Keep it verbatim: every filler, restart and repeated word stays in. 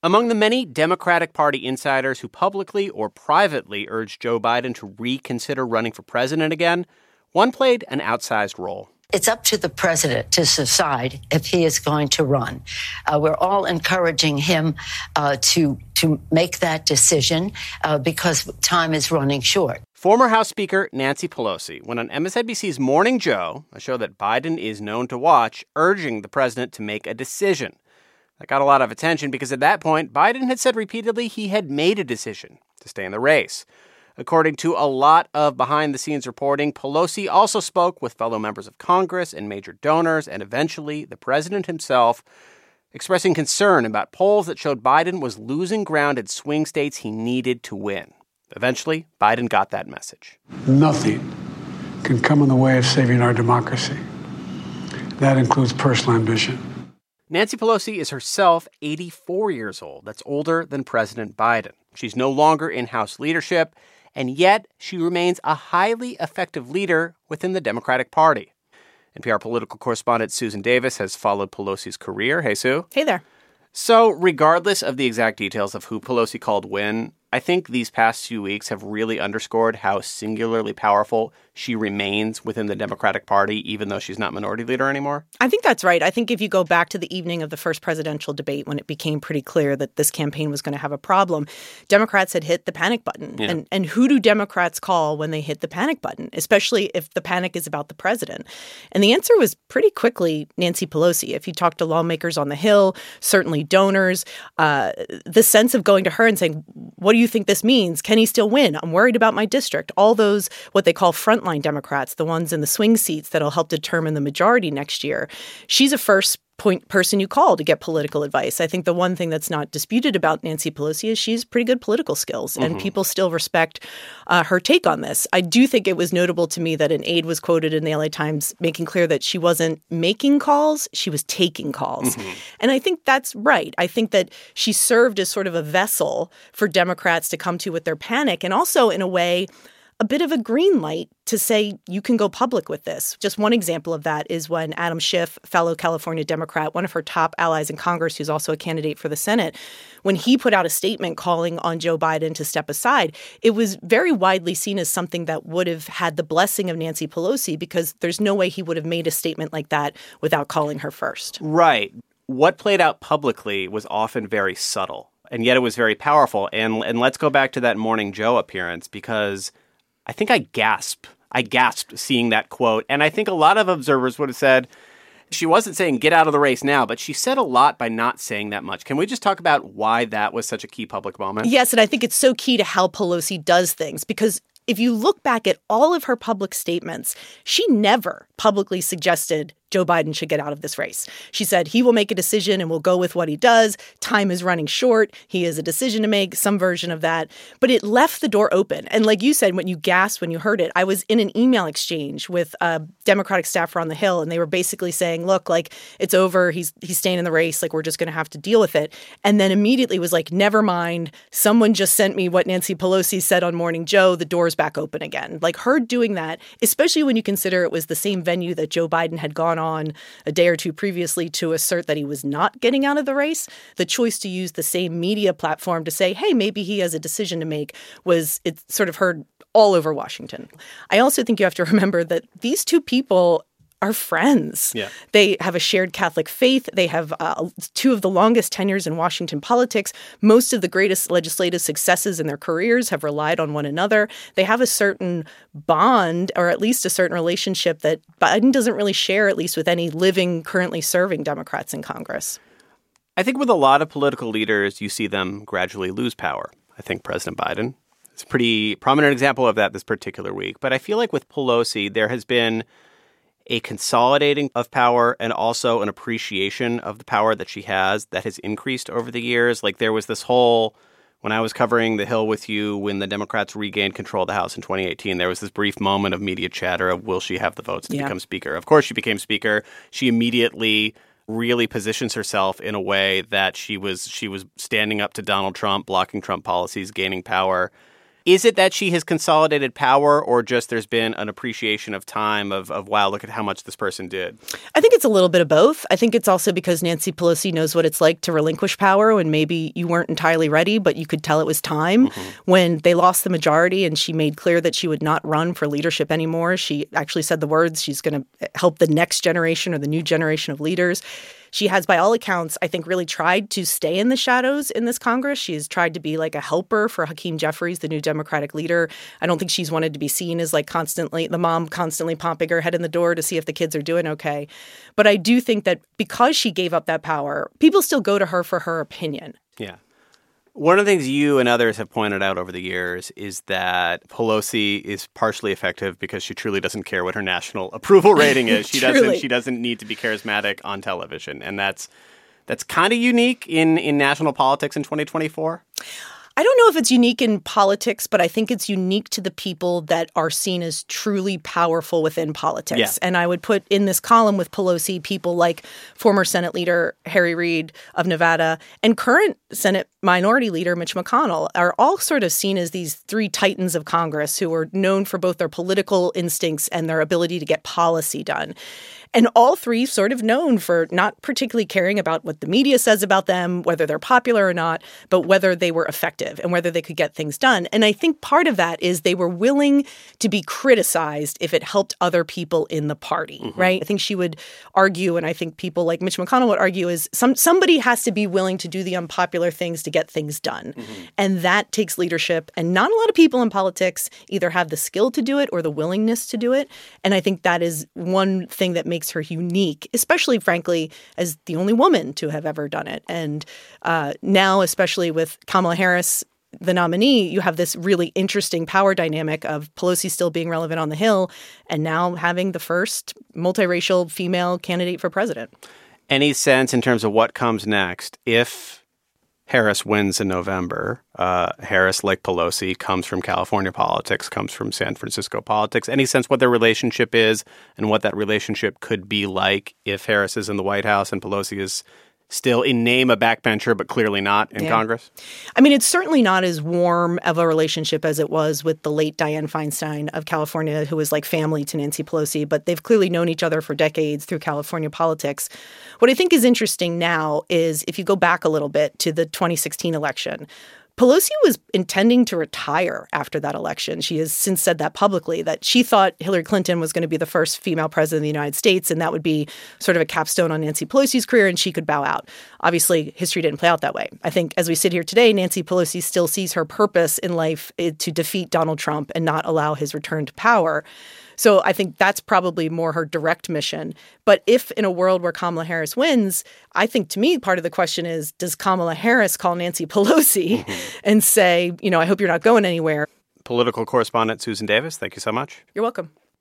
Among the many Democratic Party insiders who publicly or privately urged Joe Biden to reconsider running for president again, one played an outsized role. It's up to the president to decide if he is going to run. Uh, we're all encouraging him uh, to to make that decision uh, because time is running short. Former House Speaker Nancy Pelosi went on M S N B C's Morning Joe, a show that Biden is known to watch, urging the president to make a decision. That got a lot of attention because at that point, Biden had said repeatedly he had made a decision to stay in the race. According to a lot of behind-the-scenes reporting, Pelosi also spoke with fellow members of Congress and major donors, and eventually the president himself, expressing concern about polls that showed Biden was losing ground in swing states he needed to win. Eventually, Biden got that message. Nothing can come in the way of saving our democracy. That includes personal ambition. Nancy Pelosi is herself eighty-four years old. That's older than President Biden. She's no longer in House leadership, and yet she remains a highly effective leader within the Democratic Party. N P R political correspondent Susan Davis has followed Pelosi's career. Hey, Sue. Hey there. So regardless of the exact details of who Pelosi called win, I think these past few weeks have really underscored how singularly powerful she remains within the Democratic Party, even though she's not minority leader anymore. I think that's right. I think if you go back to the evening of the first presidential debate when it became pretty clear that this campaign was going to have a problem, Democrats had hit the panic button. Yeah. And, and who do Democrats call when they hit the panic button, especially if the panic is about the president? And the answer was pretty quickly Nancy Pelosi. If you talk to lawmakers on the Hill, certainly donors, uh, the sense of going to her and saying, what do you think this means? Can he still win? I'm worried about my district. All those, what they call frontline Democrats, the ones in the swing seats that'll help determine the majority next year. She's a first point person you call to get political advice. I think the one thing that's not disputed about Nancy Pelosi is she's pretty good political skills, and mm-hmm. people still respect uh, her take on this. I do think it was notable to me that an aide was quoted in the L A Times making clear that she wasn't making calls, she was taking calls. Mm-hmm. And I think that's right. I think that she served as sort of a vessel for Democrats to come to with their panic, and also in a way, a bit of a green light to say you can go public with this. Just one example of that is when Adam Schiff, fellow California Democrat, one of her top allies in Congress, who's also a candidate for the Senate, when he put out a statement calling on Joe Biden to step aside, it was very widely seen as something that would have had the blessing of Nancy Pelosi, because there's no way he would have made a statement like that without calling her first. Right. What played out publicly was often very subtle, and yet it was very powerful. And and let's go back to that Morning Joe appearance, because I think I gasped. I gasped seeing that quote. And I think a lot of observers would have said she wasn't saying get out of the race now, but she said a lot by not saying that much. Can we just talk about why that was such a key public moment? Yes, and I think it's so key to how Pelosi does things, because if you look back at all of her public statements, she never publicly suggested Joe Biden should get out of this race. She said he will make a decision and we'll go with what he does. Time is running short. He has a decision to make, some version of that. But it left the door open. And like you said, when you gasped when you heard it, I was in an email exchange with a Democratic staffer on the Hill, and they were basically saying, look, like, it's over. He's he's staying in the race. Like, we're just going to have to deal with it. And then immediately was like, never mind. Someone just sent me what Nancy Pelosi said on Morning Joe. The door's back open again. Like, her doing that, especially when you consider it was the same venue that Joe Biden had gone on a day or two previously to assert that he was not getting out of the race, the choice to use the same media platform to say, hey, maybe he has a decision to make, was it's sort of heard all over Washington. I also think you have to remember that these two people are friends. Yeah. They have a shared Catholic faith. They have uh, two of the longest tenures in Washington politics. Most of the greatest legislative successes in their careers have relied on one another. They have a certain bond, or at least a certain relationship, that Biden doesn't really share, at least with any living, currently serving Democrats in Congress. I think with a lot of political leaders, you see them gradually lose power. I think President Biden is a pretty prominent example of that this particular week. But I feel like with Pelosi, there has been a consolidating of power and also an appreciation of the power that she has that has increased over the years. Like, there was this whole, when I was covering the Hill with you, when the Democrats regained control of the House in twenty eighteen, there was this brief moment of media chatter of, will she have the votes to yeah. become speaker? Of course she became speaker. She immediately really positions herself in a way that she was she was standing up to Donald Trump, blocking Trump policies, gaining power. Is it that she has consolidated power, or just there's been an appreciation of time of, of wow, look at how much this person did? I think it's a little bit of both. I think it's also because Nancy Pelosi knows what it's like to relinquish power when maybe you weren't entirely ready, but you could tell it was time. Mm-hmm. When they lost the majority and she made clear that she would not run for leadership anymore, she actually said the words, she's going to help the next generation or the new generation of leaders. She has, by all accounts, I think, really tried to stay in the shadows in this Congress. She has tried to be like a helper for Hakeem Jeffries, the new Democratic leader. I don't think she's wanted to be seen as like constantly, the mom constantly popping her head in the door to see if the kids are doing okay. But I do think that because she gave up that power, people still go to her for her opinion. Yeah. One of the things you and others have pointed out over the years is that Pelosi is partially effective because she truly doesn't care what her national approval rating is. She doesn't she doesn't need to be charismatic on television. And that's that's kind of unique in, in national politics in twenty twenty-four. I don't know if it's unique in politics, but I think it's unique to the people that are seen as truly powerful within politics. Yeah. And I would put in this column with Pelosi people like former Senate Leader Harry Reid of Nevada and current Senate Minority Leader Mitch McConnell are all sort of seen as these three titans of Congress who are known for both their political instincts and their ability to get policy done. And all three sort of known for not particularly caring about what the media says about them, whether they're popular or not, but whether they were effective and whether they could get things done. And I think part of that is they were willing to be criticized if it helped other people in the party, mm-hmm. right? I think she would argue, and I think people like Mitch McConnell would argue, is some somebody has to be willing to do the unpopular things to get things done. Mm-hmm. And that takes leadership. And not a lot of people in politics either have the skill to do it or the willingness to do it. And I think that is one thing that makes her unique, especially, frankly, as the only woman to have ever done it. And uh, now, especially with Kamala Harris, the nominee, you have this really interesting power dynamic of Pelosi still being relevant on the Hill and now having the first multiracial female candidate for president. Any sense in terms of what comes next if Harris wins in November? Uh, Harris, like Pelosi, comes from California politics, comes from San Francisco politics. Any sense what their relationship is and what that relationship could be like if Harris is in the White House and Pelosi is still in name a backbencher, but clearly not in yeah. Congress? I mean, it's certainly not as warm of a relationship as it was with the late Dianne Feinstein of California, who was like family to Nancy Pelosi, but they've clearly known each other for decades through California politics. What I think is interesting now is if you go back a little bit to the twenty sixteen election, Pelosi was intending to retire after that election. She has since said that publicly, that she thought Hillary Clinton was going to be the first female president of the United States, and that would be sort of a capstone on Nancy Pelosi's career, and she could bow out. Obviously, history didn't play out that way. I think as we sit here today, Nancy Pelosi still sees her purpose in life to defeat Donald Trump and not allow his return to power. So I think that's probably more her direct mission. But if in a world where Kamala Harris wins, I think to me, part of the question is, does Kamala Harris call Nancy Pelosi mm-hmm. and say, you know, I hope you're not going anywhere? Political correspondent Susan Davis, thank you so much. You're welcome.